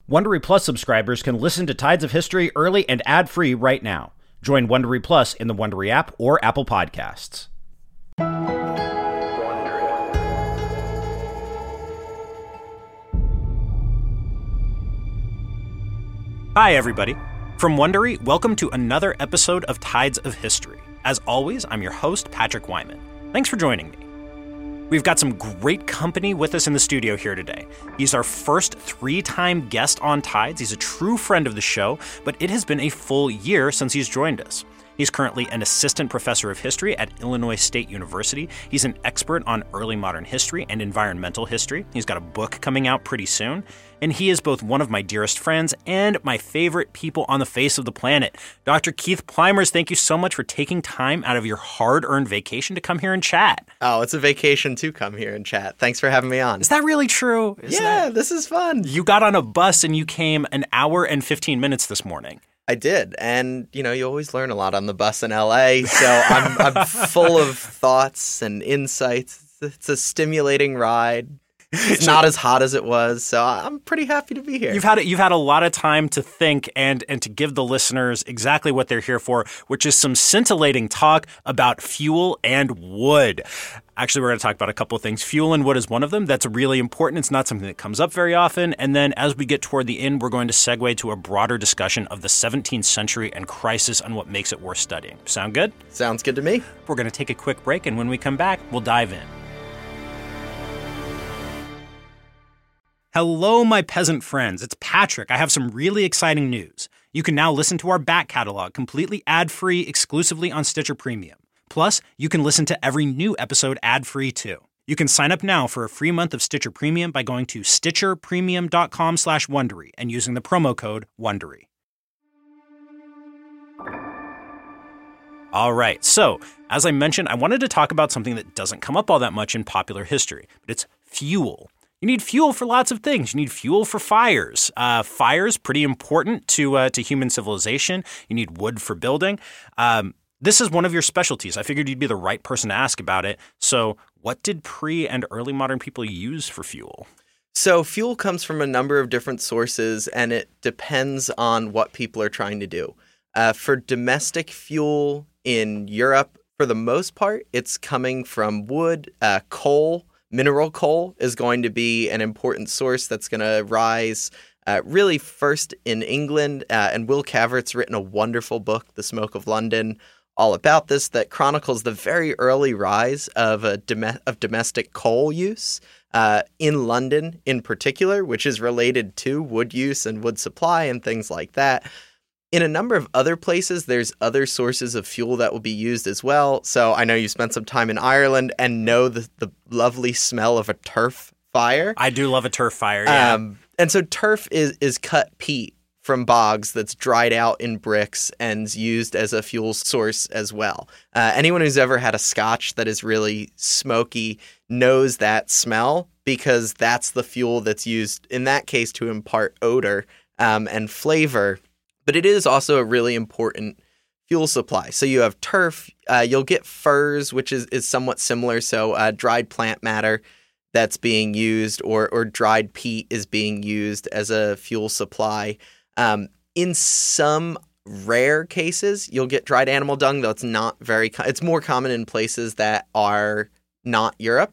Wondery Plus subscribers can listen to Tides of History early and ad-free right now. Join Wondery Plus in the Wondery app or Apple Podcasts. Hi, everybody. From Wondery, welcome to another episode of Tides of History. As always, I'm your host, Patrick Wyman. Thanks for joining me. We've got some great company with us in the studio here today. He's our first three-time guest on Tides. He's a true friend of the show, but it has been a full year since he's joined us. He's currently an assistant professor of history at Illinois State University. He's an expert on early modern history and environmental history. He's got a book coming out pretty soon. And he is both one of my dearest friends and my favorite people on the face of the planet. Dr. Keith Plymers, thank you so much for taking time out of your hard-earned vacation to come here and chat. Oh, it's a vacation to come here and chat. Thanks for having me on. Is that really true? This is fun. You got on a bus and you came an hour and 15 minutes this morning. I did. And, you always learn a lot on the bus in L.A., so I'm full of thoughts and insights. It's a stimulating ride. It's not as hot as it was, so I'm pretty happy to be here. You've had a lot of time to think and to give the listeners exactly what they're here for, which is some scintillating talk about fuel and wood. Actually, we're going to talk about a couple of things. Fuel and wood is one of them. That's really important. It's not something that comes up very often. And then as we get toward the end, we're going to segue to a broader discussion of the 17th century and crisis and what makes it worth studying. Sound good? Sounds good to me. We're going to take a quick break, and when we come back, we'll dive in. Hello, my peasant friends. It's Patrick. I have some really exciting news. You can now listen to our back catalog completely ad-free exclusively on Stitcher Premium. Plus, you can listen to every new episode ad-free too. You can sign up now for a free month of Stitcher Premium by going to stitcherpremium.com/Wondery and using the promo code WONDERY. All right, so as I mentioned, I wanted to talk about something that doesn't come up all that much in popular history, but it's fuel. You need fuel for lots of things. You need fuel for fires. Fire's pretty important to human civilization. You need wood for building. This is one of your specialties. I figured you'd be the right person to ask about it. So what did pre- and early modern people use for fuel? So fuel comes from a number of different sources, and it depends on what people are trying to do. For domestic fuel in Europe, for the most part, it's coming from wood, coal. Mineral coal is going to be an important source that's going to rise really first in England. And Will Cavert's written a wonderful book, The Smoke of London, all about this, that chronicles the very early rise of domestic coal use in London in particular, which is related to wood use and wood supply and things like that. In a number of other places, there's other sources of fuel that will be used as well. So I know you spent some time in Ireland and know the lovely smell of a turf fire. I do love a turf fire, yeah. And so turf is cut peat from bogs that's dried out in bricks and is used as a fuel source as well. Anyone who's ever had a scotch that is really smoky knows that smell, because that's the fuel that's used in that case to impart odor and flavor. But it is also a really important fuel supply. So you have turf, you'll get furs, which is somewhat similar. So dried plant matter that's being used, or dried peat is being used as a fuel supply. In some rare cases, you'll get dried animal dung, though it's not it's more common in places that are not Europe.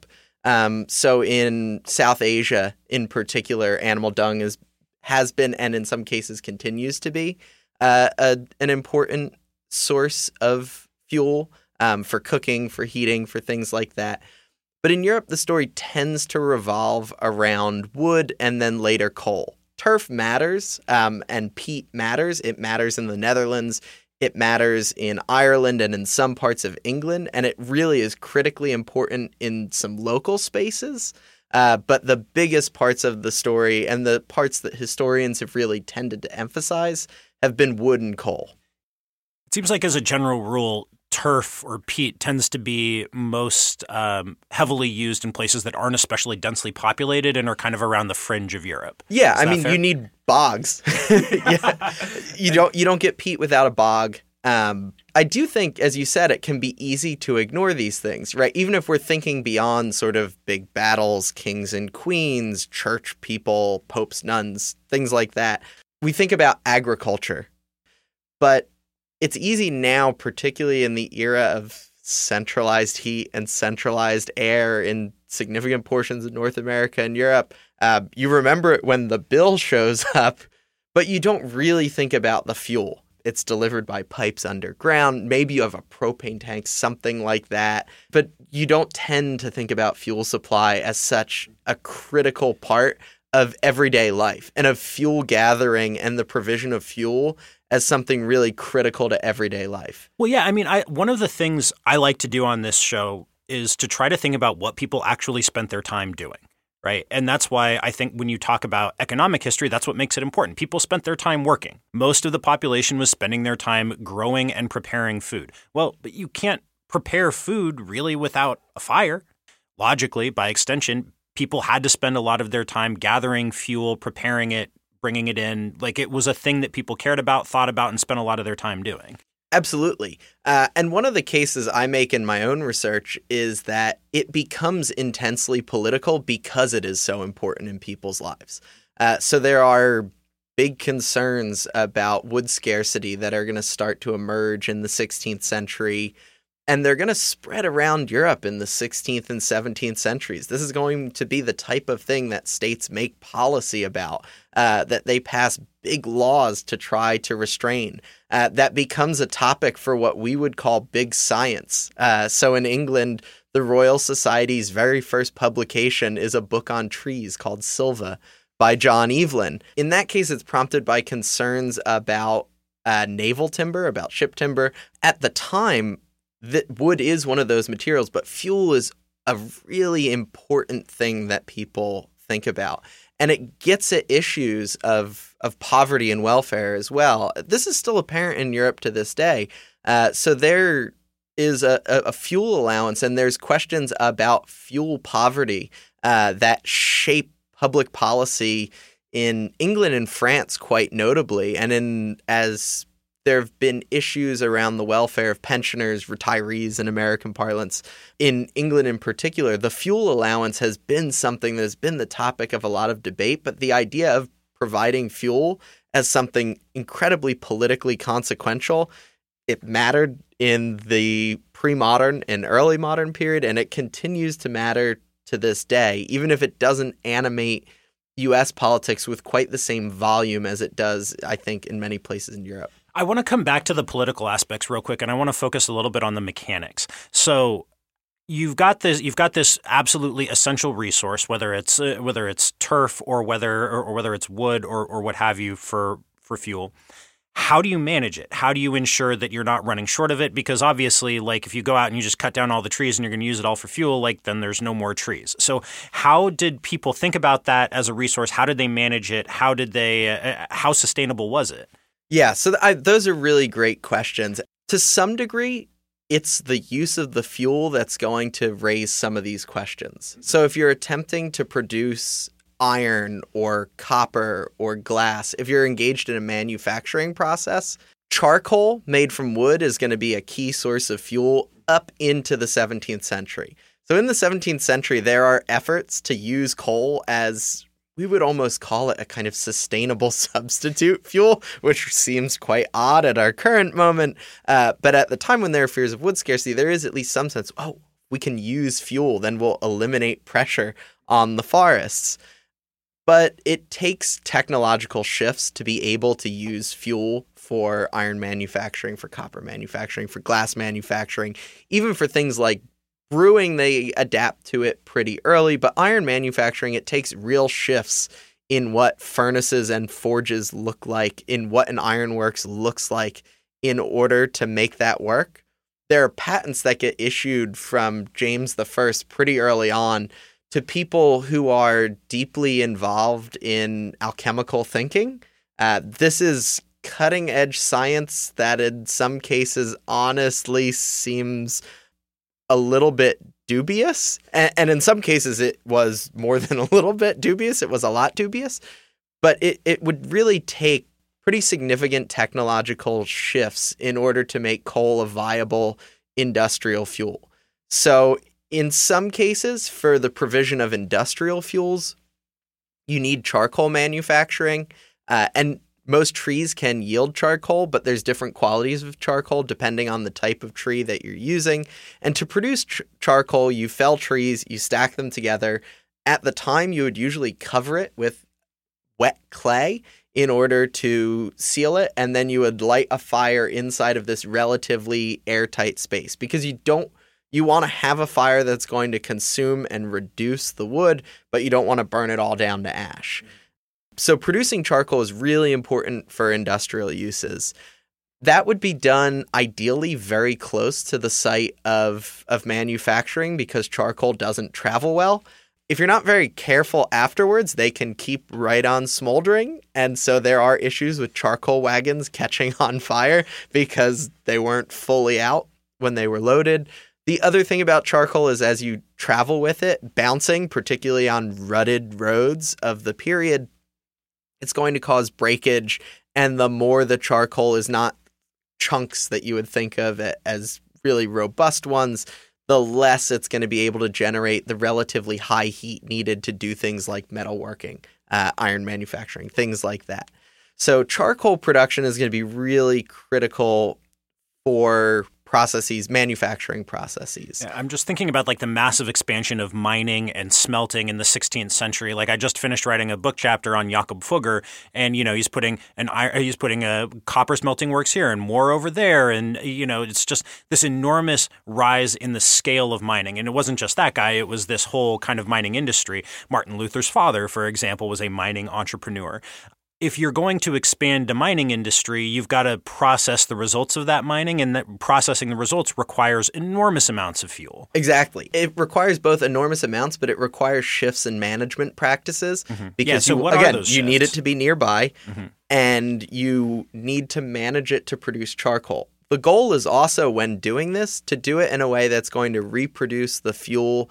So in South Asia in particular, animal dung has been, and in some cases continues to be, an important source of fuel for cooking, for heating, for things like that. But in Europe, the story tends to revolve around wood and then later coal. Turf matters, and peat matters. It matters in the Netherlands. It matters in Ireland and in some parts of England. And it really is critically important in some local spaces. But the biggest parts of the story, and the parts that historians have really tended to emphasize, have been wood and coal. It seems like, as a general rule, turf or peat tends to be most heavily used in places that aren't especially densely populated and are kind of around the fringe of Europe. Yeah, I mean, fair? You need bogs. Yeah. You don't get peat without a bog. I do think, as you said, it can be easy to ignore these things, right? Even if we're thinking beyond sort of big battles, kings and queens, church people, popes, nuns, things like that. We think about agriculture. But it's easy now, particularly in the era of centralized heat and centralized air in significant portions of North America and Europe. You remember it when the bill shows up, but you don't really think about the fuel. It's delivered by pipes underground. Maybe you have a propane tank, something like that. But you don't tend to think about fuel supply as such a critical part of everyday life and of fuel gathering and the provision of fuel as something really critical to everyday life. Well, yeah, I mean, one of the things I like to do on this show is to try to think about what people actually spent their time doing. Right. And that's why I think when you talk about economic history, that's what makes it important. People spent their time working. Most of the population was spending their time growing and preparing food. Well, but you can't prepare food really without a fire. Logically, by extension, people had to spend a lot of their time gathering fuel, preparing it, bringing it in. Like it was a thing that people cared about, thought about, and spent a lot of their time doing. Absolutely. And one of the cases I make in my own research is that it becomes intensely political because it is so important in people's lives. So there are big concerns about wood scarcity that are going to start to emerge in the 16th century, and they're going to spread around Europe in the 16th and 17th centuries. This is going to be the type of thing that states make policy about, that they pass big laws to try to restrain. That becomes a topic for what we would call big science. So in England, the Royal Society's very first publication is a book on trees called Silva by John Evelyn. In that case, it's prompted by concerns about naval timber, about ship timber. At the time, that wood is one of those materials, but fuel is a really important thing that people think about. And it gets at issues of poverty and welfare as well. This is still apparent in Europe to this day. So there is a fuel allowance, and there's questions about fuel poverty that shape public policy in England and France quite notably. And as there have been issues around the welfare of pensioners, retirees in American parlance. In England in particular, the fuel allowance has been something that has been the topic of a lot of debate, but the idea of providing fuel as something incredibly politically consequential, it mattered in the pre-modern and early modern period, and it continues to matter to this day, even if it doesn't animate U.S. politics with quite the same volume as it does, I think, in many places in Europe. I want to come back to the political aspects real quick, and I want to focus a little bit on the mechanics. So you've got this absolutely essential resource, whether it's turf or whether it's wood or what have you for fuel. How do you manage it? How do you ensure that you're not running short of it? Because obviously, like if you go out and you just cut down all the trees and you're going to use it all for fuel, like then there's no more trees. So how did people think about that as a resource? How did they manage it? How sustainable was it? Yeah, so those are really great questions. To some degree, it's the use of the fuel that's going to raise some of these questions. So if you're attempting to produce iron or copper or glass, if you're engaged in a manufacturing process, charcoal made from wood is going to be a key source of fuel up into the 17th century. So in the 17th century, there are efforts to use coal as we would almost call it a kind of sustainable substitute fuel, which seems quite odd at our current moment. But at the time when there are fears of wood scarcity, there is at least some sense, we can use fuel, then we'll eliminate pressure on the forests. But it takes technological shifts to be able to use fuel for iron manufacturing, for copper manufacturing, for glass manufacturing, even for things like brewing, they adapt to it pretty early, but iron manufacturing, it takes real shifts in what furnaces and forges look like, in what an ironworks looks like in order to make that work. There are patents that get issued from James I pretty early on to people who are deeply involved in alchemical thinking. This is cutting-edge science that in some cases honestly seems a little bit dubious. And in some cases, it was more than a little bit dubious. It was a lot dubious. But it would really take pretty significant technological shifts in order to make coal a viable industrial fuel. So in some cases, for the provision of industrial fuels, you need charcoal manufacturing, and most trees can yield charcoal, but there's different qualities of charcoal depending on the type of tree that you're using. And to produce charcoal, you fell trees, you stack them together. At the time, you would usually cover it with wet clay in order to seal it, and then you would light a fire inside of this relatively airtight space, because you want to have a fire that's going to consume and reduce the wood, but you don't want to burn it all down to ash. So producing charcoal is really important for industrial uses. That would be done ideally very close to the site of manufacturing, because charcoal doesn't travel well. If you're not very careful afterwards, they can keep right on smoldering. And so there are issues with charcoal wagons catching on fire because they weren't fully out when they were loaded. The other thing about charcoal is as you travel with it, bouncing, particularly on rutted roads of the period, it's going to cause breakage. And the more the charcoal is not chunks that you would think of as really robust ones, the less it's going to be able to generate the relatively high heat needed to do things like metalworking, iron manufacturing, things like that. So charcoal production is going to be really critical for manufacturing processes. Yeah, I'm just thinking about like the massive expansion of mining and smelting in the 16th century. Like I just finished writing a book chapter on Jakob Fugger, and he's putting a copper smelting works here and more over there, and it's just this enormous rise in the scale of mining. And it wasn't just that guy; it was this whole kind of mining industry. Martin Luther's father, for example, was a mining entrepreneur. If you're going to expand the mining industry, you've got to process the results of that mining, and that processing the results requires enormous amounts of fuel. Exactly. It requires both enormous amounts, but it requires shifts in management practices because you need it to be nearby, and you need to manage it to produce charcoal. The goal is also, when doing this, to do it in a way that's going to reproduce the fuel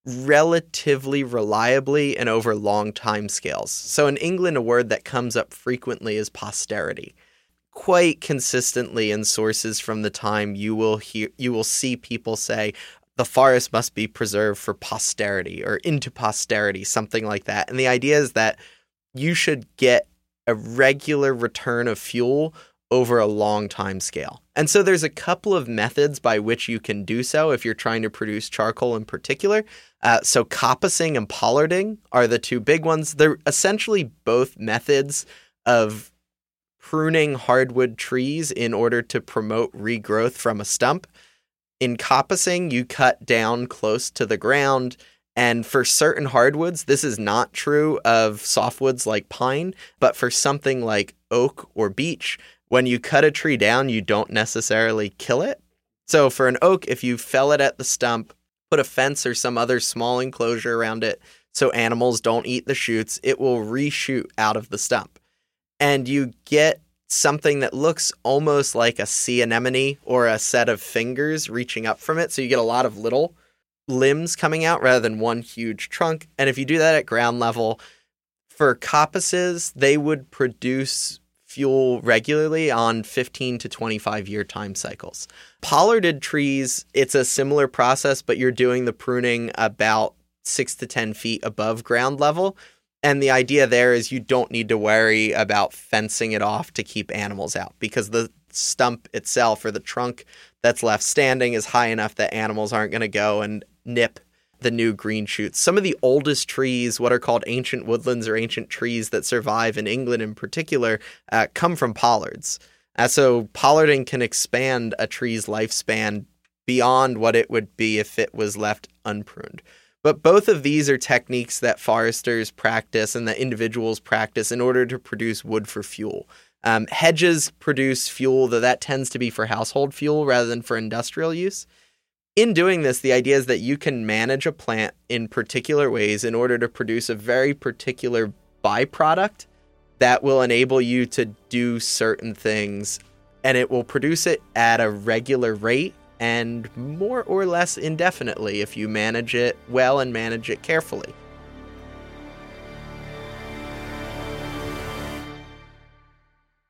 relatively reliably and over long time scales. So in England, a word that comes up frequently is posterity. Quite consistently in sources from the time, you will see people say the forest must be preserved for posterity or into posterity, something like that. And the idea is that you should get a regular return of fuel over a long time scale. And so there's a couple of methods by which you can do so if you're trying to produce charcoal in particular. So coppicing and pollarding are the two big ones. They're essentially both methods of pruning hardwood trees in order to promote regrowth from a stump. In coppicing, you cut down close to the ground. And for certain hardwoods, this is not true of softwoods like pine, but for something like oak or beech, when you cut a tree down, you don't necessarily kill it. So for an oak, if you fell it at the stump, put a fence or some other small enclosure around it so animals don't eat the shoots, it will reshoot out of the stump. And you get something that looks almost like a sea anemone or a set of fingers reaching up from it. So you get a lot of little limbs coming out rather than one huge trunk. And if you do that at ground level, for coppices, they would produce fuel regularly on 15 to 25 year time cycles. Pollarded trees, it's a similar process, but you're doing the pruning about 6 to 10 feet above ground level. And the idea there is you don't need to worry about fencing it off to keep animals out, because the stump itself or the trunk that's left standing is high enough that animals aren't going to go and nip the new green shoots. Some of the oldest trees, what are called ancient woodlands or ancient trees that survive in England in particular, come from pollards. So pollarding can expand a tree's lifespan beyond what it would be if it was left unpruned. But both of these are techniques that foresters practice and that individuals practice in order to produce wood for fuel. Hedges produce fuel, though that tends to be for household fuel rather than for industrial use. In doing this, the idea is that you can manage a plant in particular ways in order to produce a very particular byproduct that will enable you to do certain things, and it will produce it at a regular rate and more or less indefinitely if you manage it well and manage it carefully.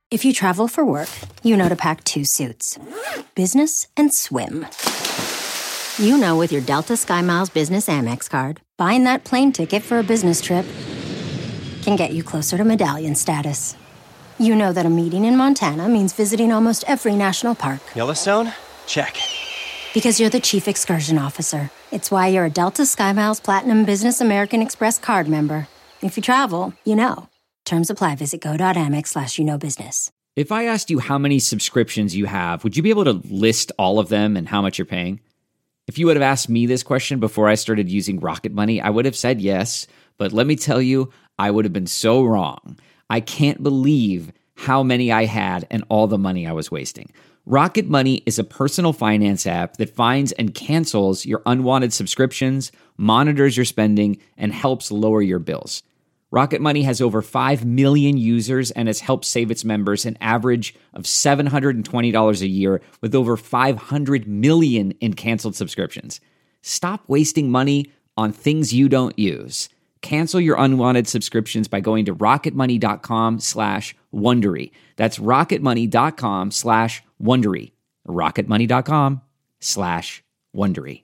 If you travel for work, you know to pack 2 suits. Business and swim. You know with your Delta SkyMiles Business Amex card, buying that plane ticket for a business trip can get you closer to medallion status. You know that a meeting in Montana means visiting almost every national park. Yellowstone? Check. Because you're the chief excursion officer. It's why you're a Delta SkyMiles Platinum Business American Express card member. If you travel, you know. Terms apply. Visit go.amex/you-know-business. If I asked you how many subscriptions you have, would you be able to list all of them and how much you're paying? If you would have asked me this question before I started using Rocket Money, I would have said yes. But let me tell you, I would have been so wrong. I can't believe how many I had and all the money I was wasting. Rocket Money is a personal finance app that finds and cancels your unwanted subscriptions, monitors your spending, and helps lower your bills. Rocket Money has over 5 million users and has helped save its members an average of $720 a year with over 500 million in canceled subscriptions. Stop wasting money on things you don't use. Cancel your unwanted subscriptions by going to rocketmoney.com/Wondery. That's rocketmoney.com/Wondery. rocketmoney.com/Wondery.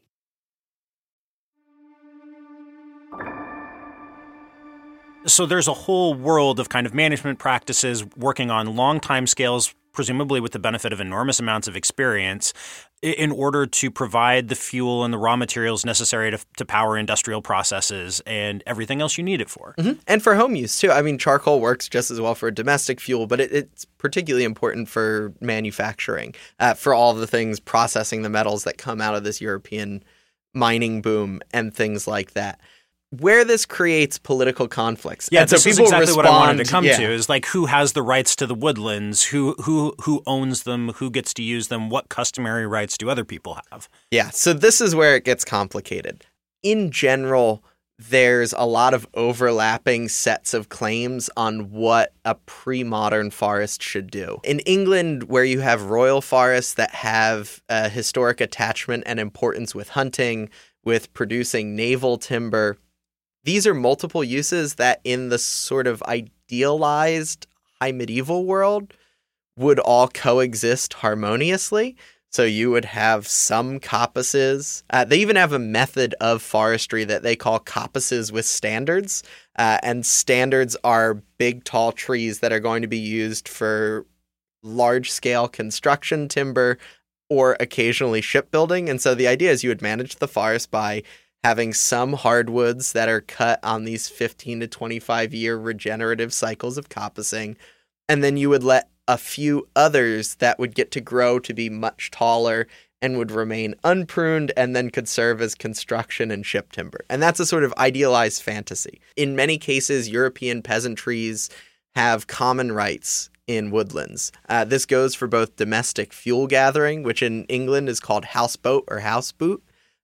So there's a whole world of kind of management practices working on long time scales, presumably with the benefit of enormous amounts of experience, in order to provide the fuel and the raw materials necessary to power industrial processes and everything else you need it for. Mm-hmm. And for home use, too. I mean, charcoal works just as well for domestic fuel, but it's particularly important for manufacturing, for all the things processing the metals that come out of this European mining boom and things like that. Where this creates political conflicts. Yeah, and so this is exactly what I wanted to come to, is like who has the rights to the woodlands, who owns them, who gets to use them, what customary rights do other people have? Yeah, so this is where it gets complicated. In general, there's a lot of overlapping sets of claims on what a pre-modern forest should do. In England, where you have royal forests that have a historic attachment and importance with hunting, with producing naval timber, these are multiple uses that in the sort of idealized high medieval world would all coexist harmoniously. So you would have some coppices. They even have a method of forestry that they call coppices with standards. And standards are big, tall trees that are going to be used for large-scale construction timber or occasionally shipbuilding. And so the idea is you would manage the forest by having some hardwoods that are cut on these 15 to 25-year regenerative cycles of coppicing, and then you would let a few others that would get to grow to be much taller and would remain unpruned and then could serve as construction and ship timber. And that's a sort of idealized fantasy. In many cases, European peasant trees have common rights in woodlands. This goes for both domestic fuel gathering, which in England is called houseboat or houseboot,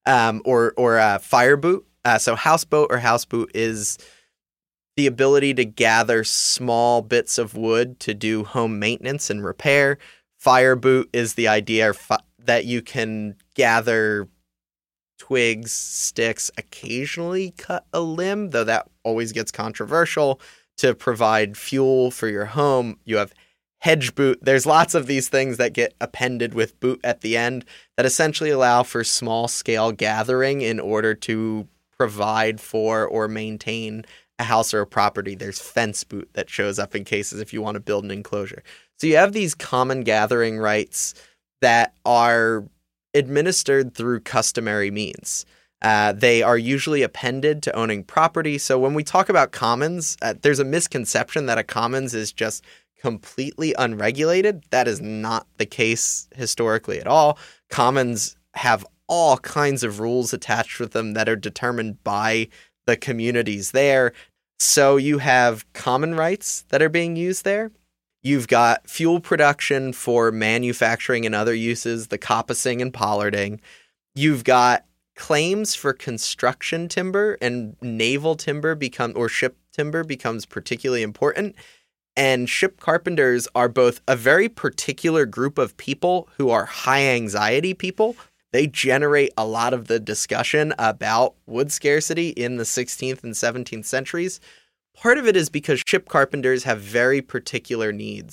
or fireboot. So houseboat or houseboot is the ability to gather small bits of wood to do home maintenance and repair. Fireboot is the idea that you can gather twigs, sticks, occasionally cut a limb, though that always gets controversial, to provide fuel for your home. You have hedge boot. There's lots of these things that get appended with boot at the end that essentially allow for small scale gathering in order to provide for or maintain a house or a property. There's fence boot that shows up in cases if you want to build an enclosure. So you have these common gathering rights that are administered through customary means. They are usually appended to owning property. So when we talk about commons, there's a misconception that a commons is just completely unregulated. That is not the case historically at all. Commons have all kinds of rules attached with them that are determined by the communities there. So you have common rights that are being used there. You've got fuel production for manufacturing and other uses, the coppicing and pollarding. You've got claims for construction timber, and naval timber ship timber becomes particularly important. And ship carpenters are both a very particular group of people who are high anxiety people. They generate a lot of the discussion about wood scarcity in the 16th and 17th centuries. Part of it is because ship carpenters have very particular needs.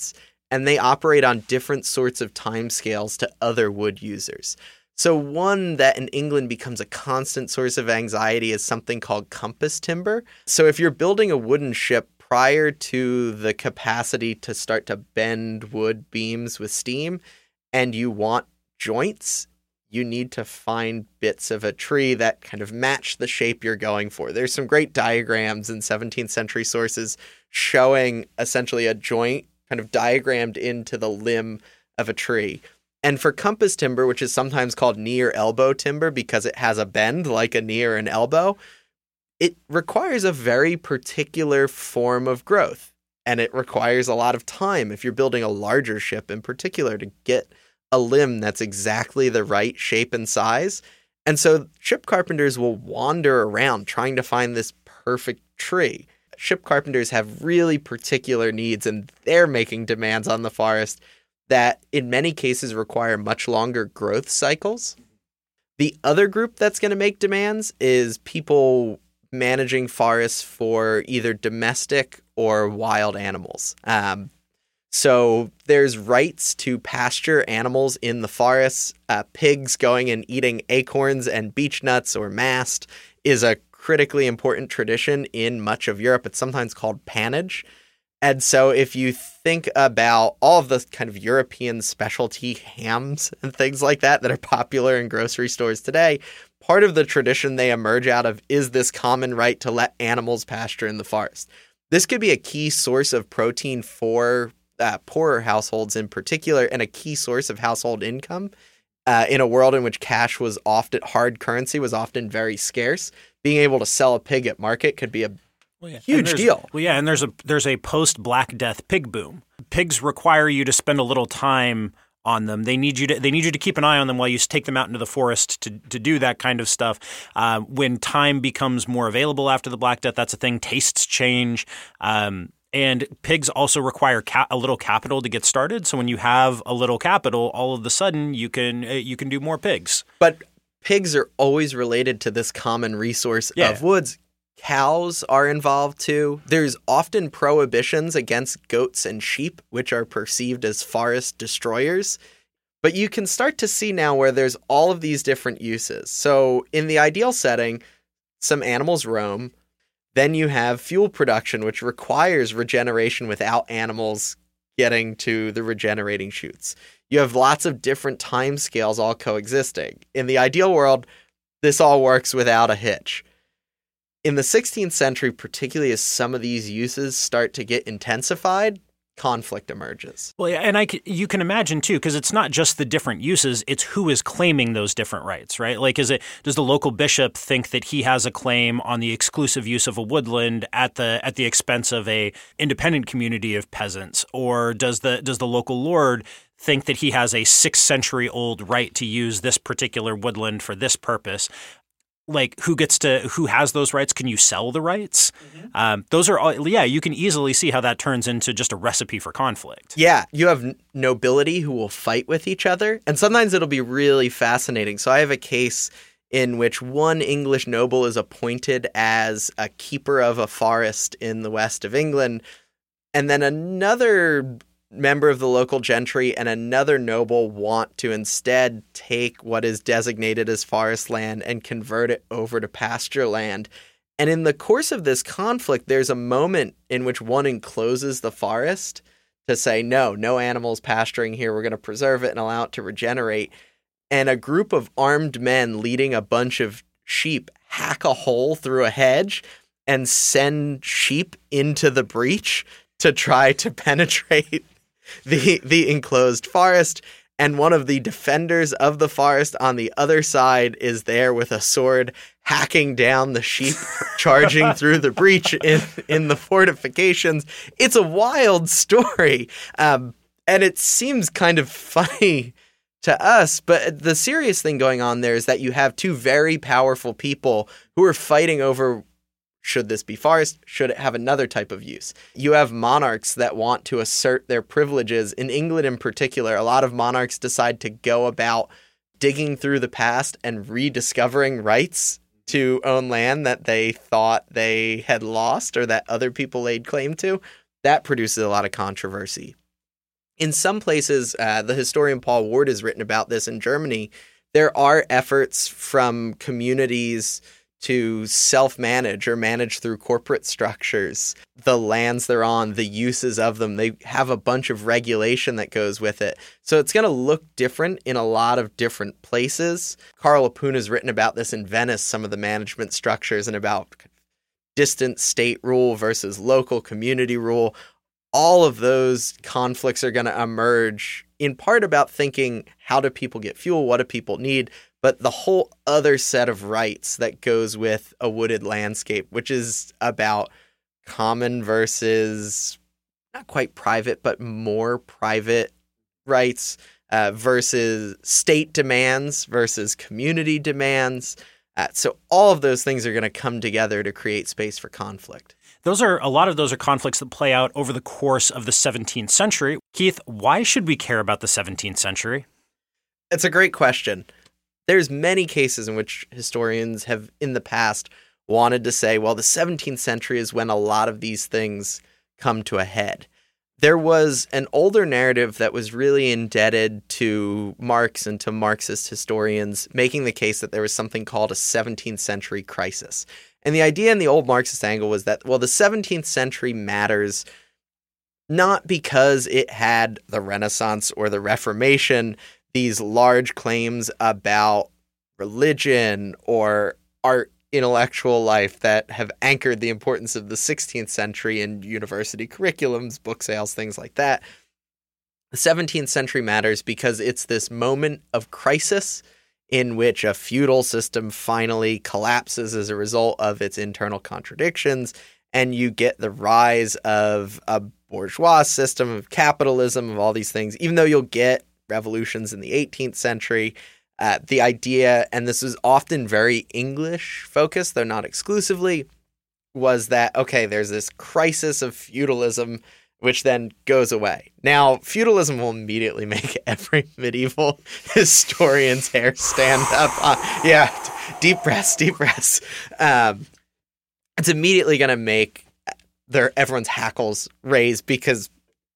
and they operate on different sorts of timescales to other wood users. So one that in England becomes a constant source of anxiety is something called compass timber. So if you're building a wooden ship prior to the capacity to start to bend wood beams with steam, and you want joints, you need to find bits of a tree that kind of match the shape you're going for. There's some great diagrams in 17th century sources showing essentially a joint kind of diagrammed into the limb of a tree. And for compass timber, which is sometimes called knee or elbow timber because it has a bend like a knee or an elbow, it requires a very particular form of growth. And it requires a lot of time if you're building a larger ship in particular to get a limb that's exactly the right shape and size. And so ship carpenters will wander around trying to find this perfect tree. Ship carpenters have really particular needs, and they're making demands on the forest that in many cases require much longer growth cycles. The other group that's going to make demands is people managing forests for either domestic or wild animals. So there's rights to pasture animals in the forests. Pigs going and eating acorns and beech nuts or mast is a critically important tradition in much of Europe. It's sometimes called pannage. And so if you think about all of the kind of European specialty hams and things like that that are popular in grocery stores today, part of the tradition they emerge out of is this common right to let animals pasture in the forest. This could be a key source of protein for poorer households in particular, and a key source of household income in a world in which cash was often, hard currency was often very scarce. Being able to sell a pig at market could be a huge deal. Well, yeah, and there's a post-Black Death pig boom. Pigs require you to spend a little time on them. They need you to keep an eye on them while you take them out into the forest to do that kind of stuff. When time becomes more available after the Black Death, that's a thing. Tastes change. And pigs also require a little capital to get started. So when you have a little capital, all of a sudden you can do more pigs. But pigs are always related to this common resource of woods. Cows are involved too. There's often prohibitions against goats and sheep, which are perceived as forest destroyers. But you can start to see now where there's all of these different uses. So in the ideal setting, some animals roam. Then you have fuel production, which requires regeneration without animals getting to the regenerating shoots. You have lots of different time scales all coexisting. In the ideal world, this all works without a hitch. In the 16th century, particularly as some of these uses start to get intensified, conflict emerges. Well, yeah, and you can imagine too, because it's not just the different uses; it's who is claiming those different rights, right? Like, does the local bishop think that he has a claim on the exclusive use of a woodland at the expense of a independent community of peasants, or does the local lord think that he has a 6th century old right to use this particular woodland for this purpose? Like, who has those rights? Can you sell the rights? Mm-hmm. Those are all, you can easily see how that turns into just a recipe for conflict. Yeah, you have nobility who will fight with each other, and sometimes it'll be really fascinating. So I have a case in which one English noble is appointed as a keeper of a forest in the west of England, and then another member of the local gentry and another noble want to instead take what is designated as forest land and convert it over to pasture land. And in the course of this conflict, there's a moment in which one encloses the forest to say, no animals pasturing here. We're going to preserve it and allow it to regenerate. And a group of armed men leading a bunch of sheep hack a hole through a hedge and send sheep into the breach to try to penetrate the enclosed forest, and one of the defenders of the forest on the other side is there with a sword hacking down the sheep charging through the breach in the fortifications. It's a wild story, and it seems kind of funny to us, but the serious thing going on there is that you have two very powerful people who are fighting over, should this be forest? Should it have another type of use? You have monarchs that want to assert their privileges. In England in particular, a lot of monarchs decide to go about digging through the past and rediscovering rights to own land that they thought they had lost or that other people laid claim to. That produces a lot of controversy. In some places, the historian Paul Ward has written about this in Germany. There are efforts from communities to self-manage or manage through corporate structures the lands they're on, the uses of them. They have a bunch of regulation that goes with it. So it's going to look different in a lot of different places. Carl Lapun has written about this in Venice, some of the management structures, and about distant state rule versus local community rule. All of those conflicts are going to emerge in part about thinking, how do people get fuel? What do people need? But the whole other set of rights that goes with a wooded landscape, which is about common versus not quite private, but more private rights versus state demands versus community demands. So all of those things are going to come together to create space for conflict. A lot of those are conflicts that play out over the course of the 17th century. Keith, why should we care about the 17th century? It's a great question. There's many cases in which historians have in the past wanted to say, well, the 17th century is when a lot of these things come to a head. There was an older narrative that was really indebted to Marx and to Marxist historians, making the case that there was something called a 17th century crisis. And the idea in the old Marxist angle was that, well, the 17th century matters not because it had the Renaissance or the Reformation, these large claims about religion or art, intellectual life that have anchored the importance of the 16th century in university curriculums, book sales, things like that. The 17th century matters because it's this moment of crisis in which a feudal system finally collapses as a result of its internal contradictions, and you get the rise of a bourgeois system of capitalism, of all these things, even though you'll get revolutions in the 18th century. The idea, and this is often very English focused, though not exclusively, was that, okay, there's this crisis of feudalism, which then goes away. Now, feudalism will immediately make every medieval historian's hair stand up. Yeah, deep breaths, deep breaths. It's immediately going to make everyone's hackles raise because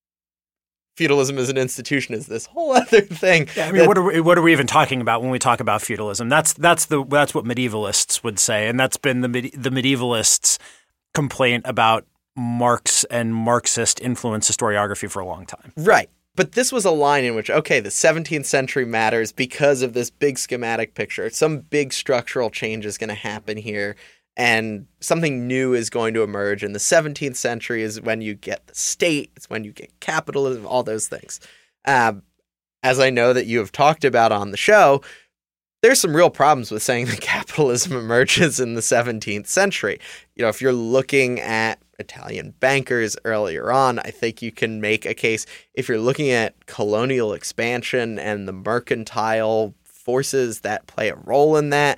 feudalism as an institution is this whole other thing. Yeah, I mean, what are we even talking about when we talk about feudalism? That's what medievalists would say, and that's been the medievalists' complaint about Marx and Marxist influence historiography for a long time. Right. But this was a line in which, okay, the 17th century matters because of this big schematic picture. Some big structural change is going to happen here, and something new is going to emerge. And the 17th century is when you get the state, it's when you get capitalism, all those things. As I know that you have talked about on the show, there's some real problems with saying that capitalism emerges in the 17th century. You know, if you're looking at Italian bankers earlier on, I think you can make a case. If you're looking at colonial expansion and the mercantile forces that play a role in that,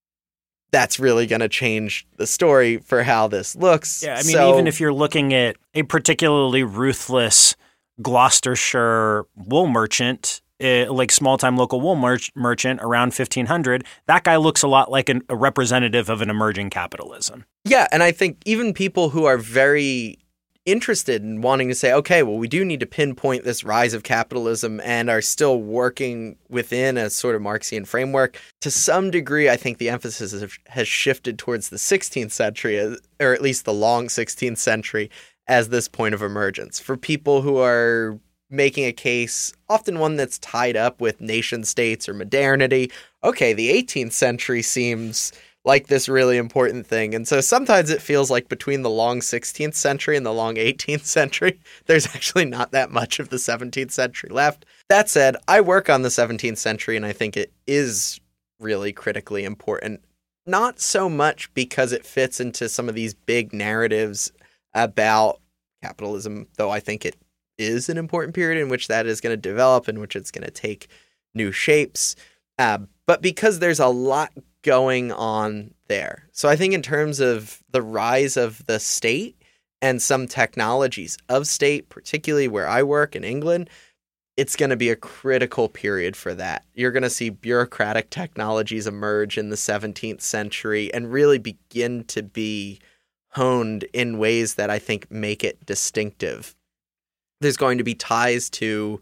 that's really going to change the story for how this looks. Yeah, I mean, even if you're looking at a particularly ruthless Gloucestershire wool merchant, like small-time local wool merchant around 1500, that guy looks a lot like a representative of an emerging capitalism. Yeah, and I think even people who are very interested in wanting to say, okay, well, we do need to pinpoint this rise of capitalism and are still working within a sort of Marxian framework, to some degree, I think the emphasis has shifted towards the 16th century, or at least the long 16th century, as this point of emergence. For people who are making a case, often one that's tied up with nation states or modernity, okay, the 18th century seems like this really important thing. And so sometimes it feels like between the long 16th century and the long 18th century, there's actually not that much of the 17th century left. That said, I work on the 17th century, and I think it is really critically important. Not so much because it fits into some of these big narratives about capitalism, though I think it is an important period in which that is going to develop, in which it's going to take new shapes, but because there's a lot going on there. So I think in terms of the rise of the state and some technologies of state, particularly where I work in England, it's going to be a critical period for that. You're going to see bureaucratic technologies emerge in the 17th century and really begin to be honed in ways that I think make it distinctive. There's going to be ties to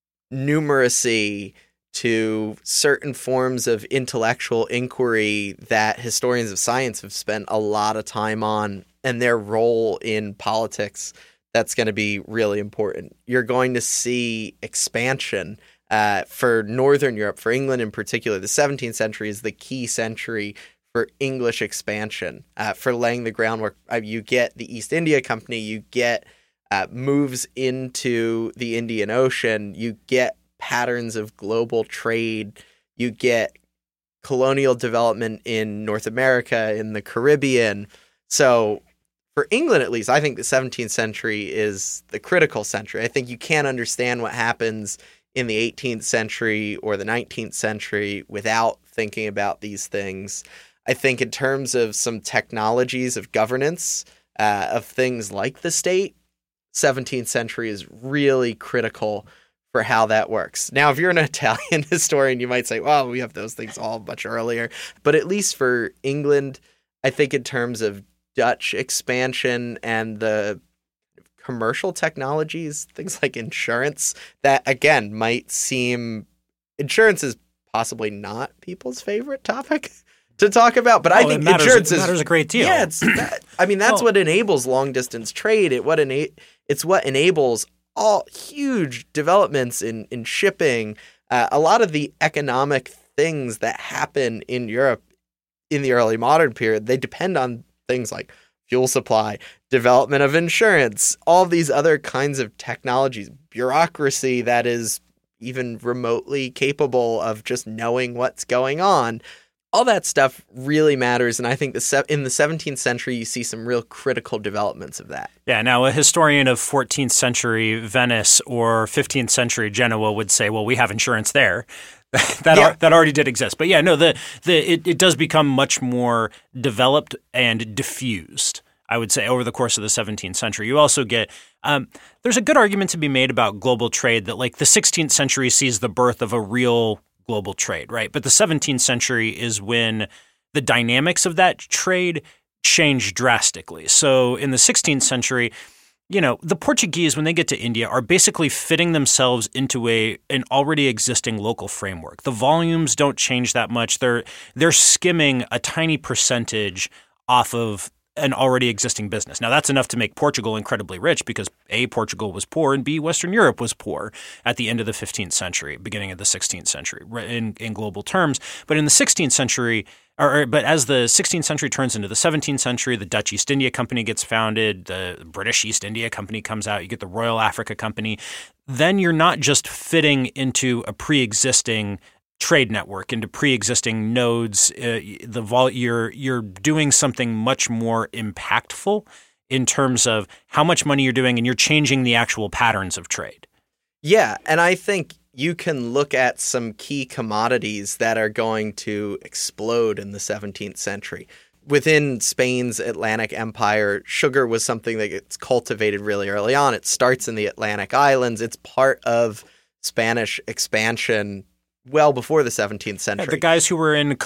numeracy, to certain forms of intellectual inquiry that historians of science have spent a lot of time on, and their role in politics. That's going to be really important. You're going to see expansion for Northern Europe, for England in particular. The 17th century is the key century for English expansion, for laying the groundwork. You get the East India Company, you get moves into the Indian Ocean, you get patterns of global trade, you get colonial development in North America, in the Caribbean. So for England, at least, I think the 17th century is the critical century. I think you can't understand what happens in the 18th century or the 19th century without thinking about these things. I think in terms of some technologies of governance, of things like the state, 17th century is really critical for how that works. Now, if you're an Italian historian, you might say, well, we have those things all much earlier. But at least for England, I think in terms of Dutch expansion and the commercial technologies, things like insurance, that again might seem, insurance is possibly not people's favorite topic to talk about, but I think insurance matters a great deal. Yeah, that's what enables long distance trade. It's what enables all huge developments in shipping. A lot of the economic things that happen in Europe in the early modern period, they depend on things like fuel supply, development of insurance, all these other kinds of technologies, bureaucracy that is even remotely capable of just knowing what's going on. All that stuff really matters, and I think in the 17th century, you see some real critical developments of that. Yeah, now a historian of 14th century Venice or 15th century Genoa would say, well, we have insurance there. That already did exist. But yeah, no, it does become much more developed and diffused, I would say, over the course of the 17th century. You also get there's a good argument to be made about global trade that like the 16th century sees the birth of a real global trade, right? But the 17th century is when the dynamics of that trade change drastically. So in the 16th century, the Portuguese, when they get to India, are basically fitting themselves into an already existing local framework. The volumes don't change that much. They're skimming a tiny percentage off of an already existing business. Now, that's enough to make Portugal incredibly rich because A, Portugal was poor, and B, Western Europe was poor at the end of the 15th century, beginning of the 16th century in global terms. But in the 16th century, but as the 16th century turns into the 17th century, the Dutch East India Company gets founded, the British East India Company comes out, you get the Royal Africa Company. Then you're not just fitting into a pre-existing trade network, into pre-existing nodes. You're doing something much more impactful in terms of how much money you're doing, and you're changing the actual patterns of trade. Yeah, and I think you can look at some key commodities that are going to explode in the 17th century. Within Spain's Atlantic Empire, sugar was something that gets cultivated really early on. It starts in the Atlantic Islands. It's part of Spanish expansion well before the 17th century. The guys who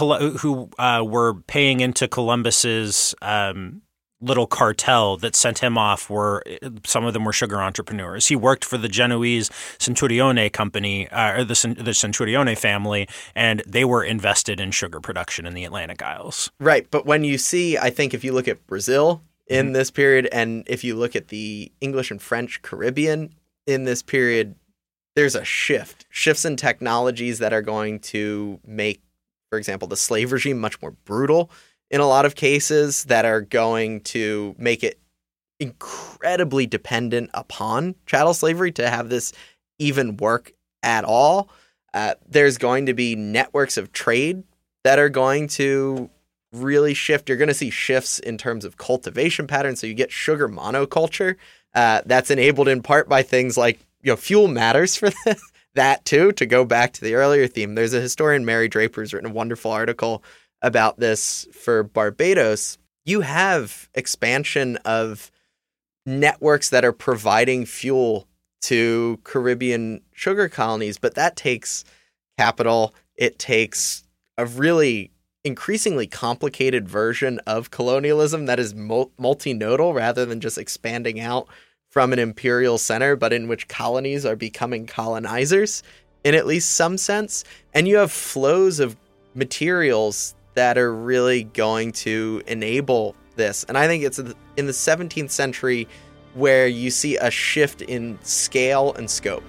were paying into Columbus's little cartel that sent him off some of them were sugar entrepreneurs. He worked for the Genoese Centurione company, or the Centurione family, and they were invested in sugar production in the Atlantic Isles. Right, but when you see, I think if you look at Brazil in this period, and if you look at the English and French Caribbean in this period, there's a shifts in technologies that are going to make, for example, the slave regime much more brutal in a lot of cases, that are going to make it incredibly dependent upon chattel slavery to have this even work at all. There's going to be networks of trade that are going to really shift. You're going to see shifts in terms of cultivation patterns. So you get sugar monoculture. That's enabled in part by things like, fuel matters for that too, to go back to the earlier theme. There's a historian, Mary Draper, who's written a wonderful article about this for Barbados. You have expansion of networks that are providing fuel to Caribbean sugar colonies, but that takes capital. It takes a really increasingly complicated version of colonialism that is multinodal rather than just expanding out from an imperial center, but in which colonies are becoming colonizers in at least some sense. And you have flows of materials that are really going to enable this. And I think it's in the 17th century where you see a shift in scale and scope.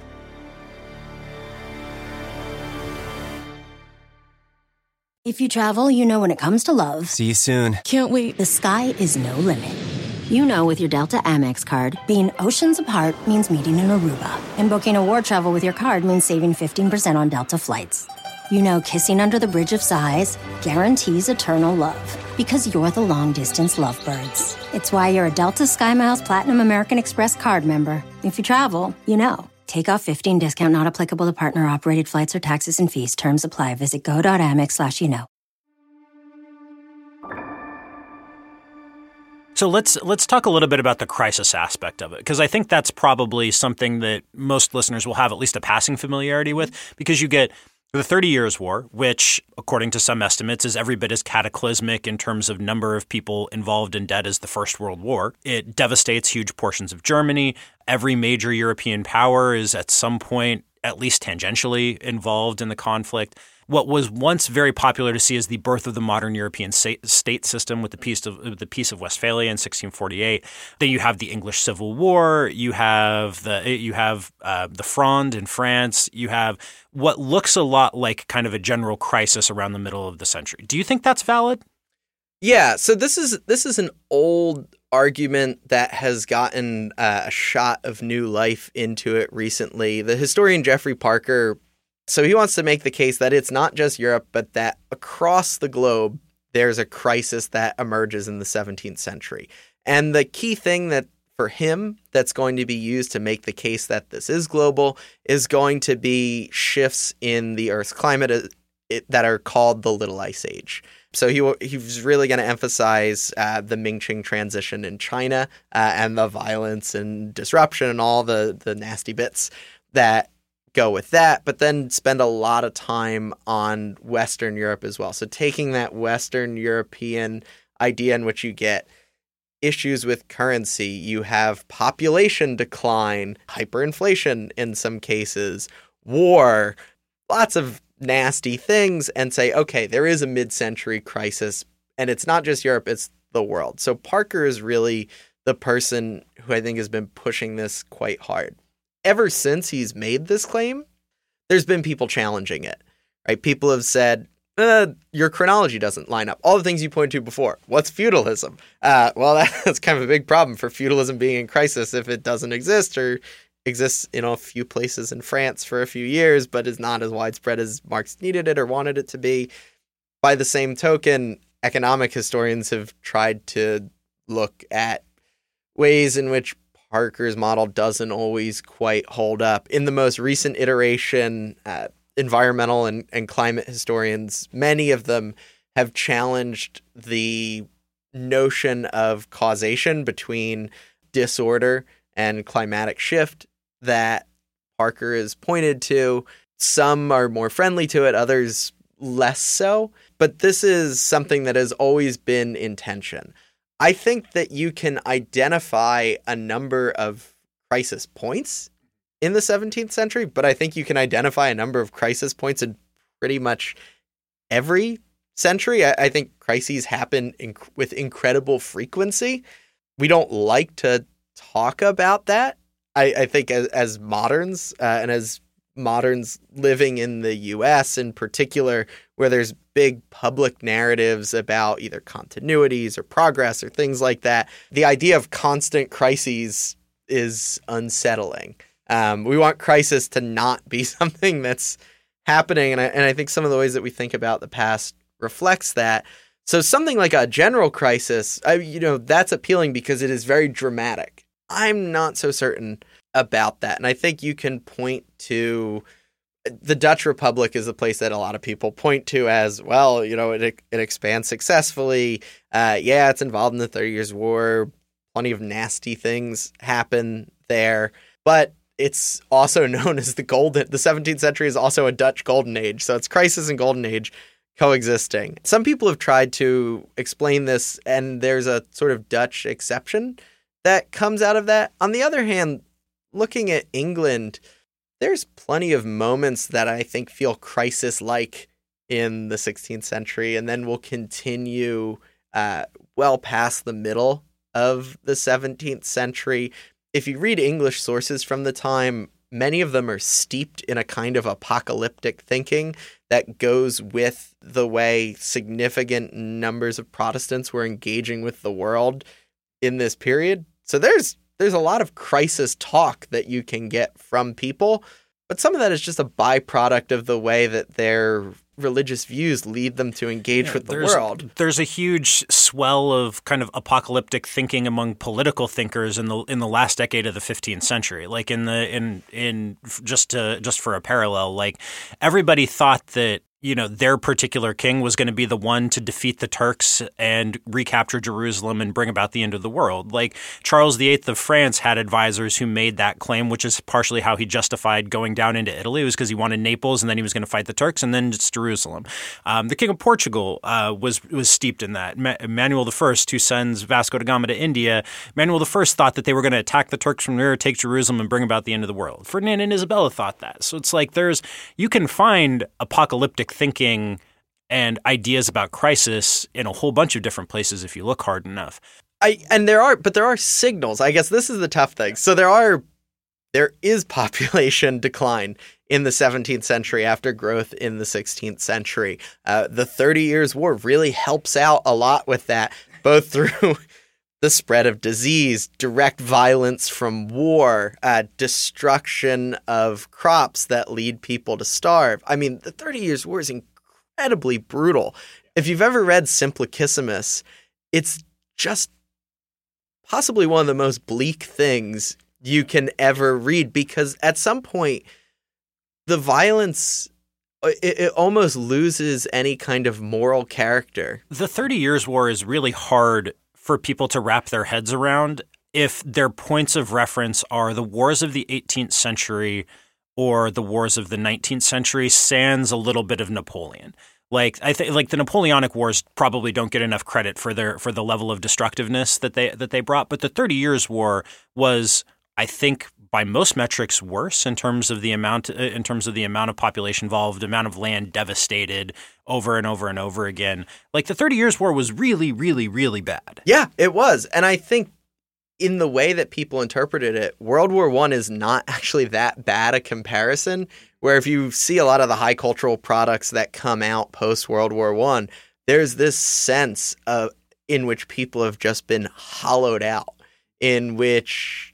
If you travel, you know when it comes to love, See you soon. Can't wait. the sky is no limit. You know with your Delta Amex card, being oceans apart means meeting in Aruba. And booking a war travel with your card means saving 15% on Delta flights. You know kissing under the bridge of sighs guarantees eternal love. Because you're the long-distance lovebirds. It's why you're a Delta SkyMiles Platinum American Express card member. If you travel, you know. Take off 15 discount not applicable to partner-operated flights or taxes and fees. Terms apply. Visit go.amex/you-know. So let's talk a little bit about the crisis aspect of it, because I think that's probably something that most listeners will have at least a passing familiarity with, because you get the 30 Years' War, which, according to some estimates, is every bit as cataclysmic in terms of number of people involved in debt as the First World War. It devastates huge portions of Germany. Every major European power is at some point at least tangentially involved in the conflict. What was once very popular to see is the birth of the modern European state system with the Peace of Westphalia in 1648. Then you have the English Civil War. You have the Fronde in France. You have what looks a lot like kind of a general crisis around the middle of the century. Do you think that's valid? Yeah, so this is an old argument that has gotten a shot of new life into it recently. The historian Geoffrey Parker, so he wants to make the case that it's not just Europe, but that across the globe, there's a crisis that emerges in the 17th century. And the key thing that for him that's going to be used to make the case that this is global is going to be shifts in the Earth's climate that are called the Little Ice Age. So he was really going to emphasize the Ming-Qing transition in China and the violence and disruption and all the nasty bits that go with that, but then spend a lot of time on Western Europe as well. So taking that Western European idea in which you get issues with currency, you have population decline, hyperinflation in some cases, war, lots of nasty things, and say, okay, there is a mid-century crisis, and it's not just Europe, it's the world. So Parker is really the person who I think has been pushing this quite hard. Ever since he's made this claim, there's been people challenging it, right? People have said, your chronology doesn't line up. All the things you pointed to before. What's feudalism? Well, that's kind of a big problem for feudalism being in crisis if it doesn't exist or exists in a few places in France for a few years, but is not as widespread as Marx needed it or wanted it to be. By the same token, economic historians have tried to look at ways in which Parker's model doesn't always quite hold up. In the most recent iteration, environmental and climate historians, many of them have challenged the notion of causation between disorder and climatic shift that Parker has pointed to. Some are more friendly to it, others less so. But this is something that has always been in tension. I think that you can identify a number of crisis points in the 17th century, but I think you can identify a number of crisis points in pretty much every century. I think crises happen with incredible frequency. We don't like to talk about that. I think as moderns and as moderns living in the U.S. in particular, where there's big public narratives about either continuities or progress or things like that, the idea of constant crises is unsettling. We want crisis to not be something that's happening, and I think some of the ways that we think about the past reflects that. So something like a general crisis, that's appealing because it is very dramatic. I'm not so certain about that. And I think you can point to the Dutch Republic is a place that a lot of people point to as, well, it expands successfully. It's involved in the 30 Years' War. Plenty of nasty things happen there. But it's also known as the 17th century is also a Dutch golden age. So it's crisis and golden age coexisting. Some people have tried to explain this, and there's a sort of Dutch exception that comes out of that. On the other hand, looking at England, there's plenty of moments that I think feel crisis-like in the 16th century, and then will continue well past the middle of the 17th century. If you read English sources from the time, many of them are steeped in a kind of apocalyptic thinking that goes with the way significant numbers of Protestants were engaging with the world in this period. So there's a lot of crisis talk that you can get from people, but some of that is just a byproduct of the way that their religious views lead them to engage with the world. There's a huge swell of kind of apocalyptic thinking among political thinkers in the last decade of the 15th century. Like just for a parallel, like everybody thought that their particular king was going to be the one to defeat the Turks and recapture Jerusalem and bring about the end of the world. Like Charles VIII of France had advisors who made that claim, which is partially how he justified going down into Italy. It was because he wanted Naples, and then he was going to fight the Turks, and then it's Jerusalem. The King of Portugal was steeped in that. Manuel I, who sends Vasco da Gama to India, Manuel I thought that they were going to attack the Turks from there, take Jerusalem, and bring about the end of the world. Ferdinand and Isabella thought that. So it's like you can find apocalyptic thinking and ideas about crisis in a whole bunch of different places if you look hard enough. There are signals. I guess this is the tough thing. So there is population decline in the 17th century after growth in the 16th century. The 30 Years' War really helps out a lot with that, both through the spread of disease, direct violence from war, destruction of crops that lead people to starve. I mean, the 30 Years' War is incredibly brutal. If you've ever read Simplicissimus, it's just possibly one of the most bleak things you can ever read, because at some point, the violence, it almost loses any kind of moral character. The 30 Years' War is really hard for people to wrap their heads around if their points of reference are the wars of the 18th century or the wars of the 19th century, sans a little bit of Napoleon. Like I think, like the Napoleonic Wars probably don't get enough credit for the level of destructiveness that they brought, but the 30 Years' War was, I think, by most metrics, worse in terms of the amount of population involved, amount of land devastated over and over and over again. Like the 30 Years' War was really, really, really bad. Yeah, it was. And I think in the way that people interpreted it, World War I is not actually that bad a comparison, where if you see a lot of the high cultural products that come out post World War I, there's this sense in which people have just been hollowed out, in which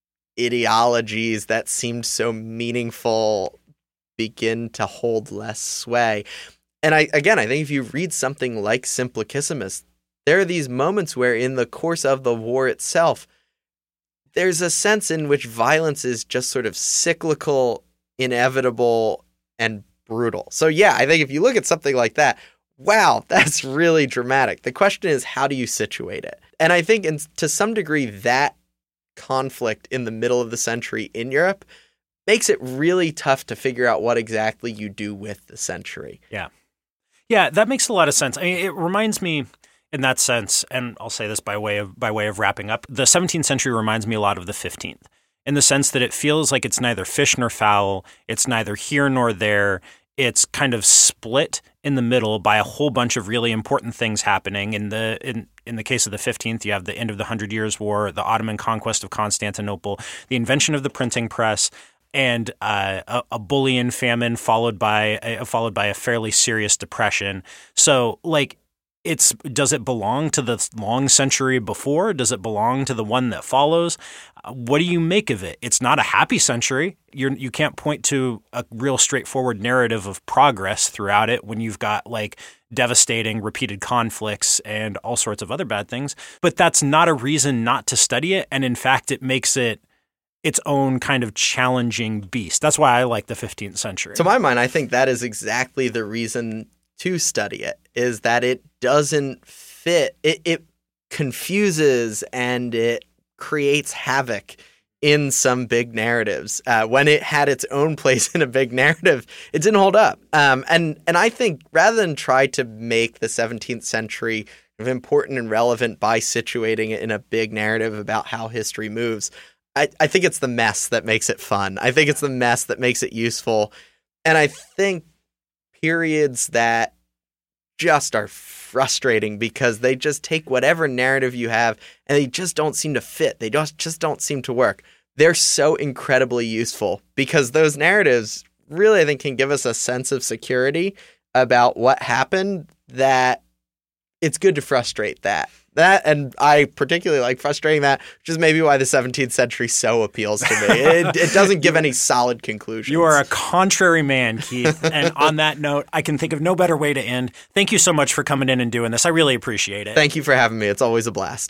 ideologies that seemed so meaningful begin to hold less sway. And I think if you read something like Simplicissimus, there are these moments where in the course of the war itself, there's a sense in which violence is just sort of cyclical, inevitable, and brutal. So yeah, I think if you look at something like that, wow, that's really dramatic. The question is, how do you situate it? And I think to some degree that conflict in the middle of the century in Europe makes it really tough to figure out what exactly you do with the century. Yeah, that makes a lot of sense. I mean, it reminds me in that sense, and I'll say this by way of wrapping up, the 17th century reminds me a lot of the 15th, in the sense that it feels like it's neither fish nor fowl, it's neither here nor there. It's kind of split in the middle by a whole bunch of really important things happening. In the case of the 15th, you have the end of the 100 Years' War, the Ottoman conquest of Constantinople, the invention of the printing press, and a bullion famine followed by a fairly serious depression. So, like, does it belong to the long century before? Does it belong to the one that follows? What do you make of it? It's not a happy century. You can't point to a real straightforward narrative of progress throughout it when you've got like devastating repeated conflicts and all sorts of other bad things. But that's not a reason not to study it. And in fact, it makes it its own kind of challenging beast. That's why I like the 15th century. To my mind, I think that is exactly the reason to study it, is that it doesn't fit. It confuses and it creates havoc in some big narratives. When it had its own place in a big narrative, it didn't hold up. And I think rather than try to make the 17th century important and relevant by situating it in a big narrative about how history moves. I think it's the mess that makes it fun. I think it's the mess that makes it useful. And I think periods that just are frustrating because they just take whatever narrative you have and they just don't seem to fit. They just don't seem to work. They're so incredibly useful because those narratives really, I think, can give us a sense of security about what happened, that it's good to frustrate that. And I particularly like frustrating that, which is maybe why the 17th century so appeals to me. It doesn't give any solid conclusions. You are a contrary man, Keith. And on that note, I can think of no better way to end. Thank you so much for coming in and doing this. I really appreciate it. Thank you for having me. It's always a blast.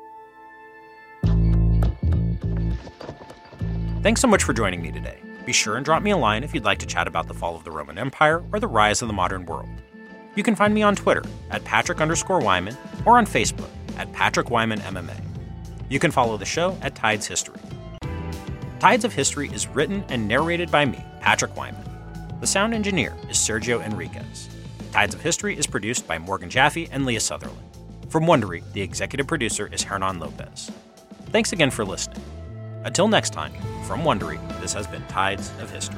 Thanks so much for joining me today. Be sure and drop me a line if you'd like to chat about the fall of the Roman Empire or the rise of the modern world. You can find me on Twitter at Patrick_Wyman or on Facebook at Patrick Wyman MMA. You can follow the show at Tides History. Tides of History is written and narrated by me, Patrick Wyman. The sound engineer is Sergio Enriquez. Tides of History is produced by Morgan Jaffe and Leah Sutherland. From Wondery, the executive producer is Hernan Lopez. Thanks again for listening. Until next time, from Wondery, this has been Tides of History.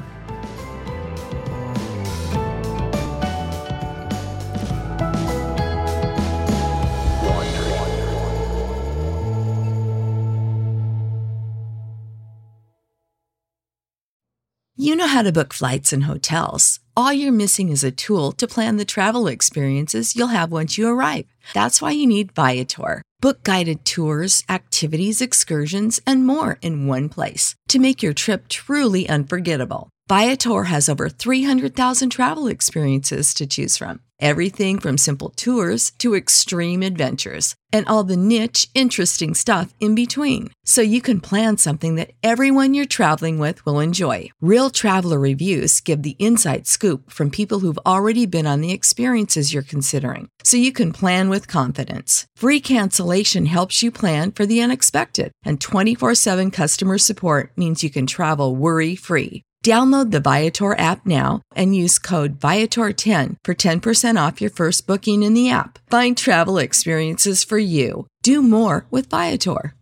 You know how to book flights and hotels. All you're missing is a tool to plan the travel experiences you'll have once you arrive. That's why you need Viator. Book guided tours, activities, excursions, and more in one place to make your trip truly unforgettable. Viator has over 300,000 travel experiences to choose from. Everything from simple tours to extreme adventures and all the niche, interesting stuff in between. So you can plan something that everyone you're traveling with will enjoy. Real traveler reviews give the inside scoop from people who've already been on the experiences you're considering. So you can plan with confidence. Free cancellation helps you plan for the unexpected. And 24/7 customer support means you can travel worry-free. Download the Viator app now and use code Viator10 for 10% off your first booking in the app. Find travel experiences for you. Do more with Viator.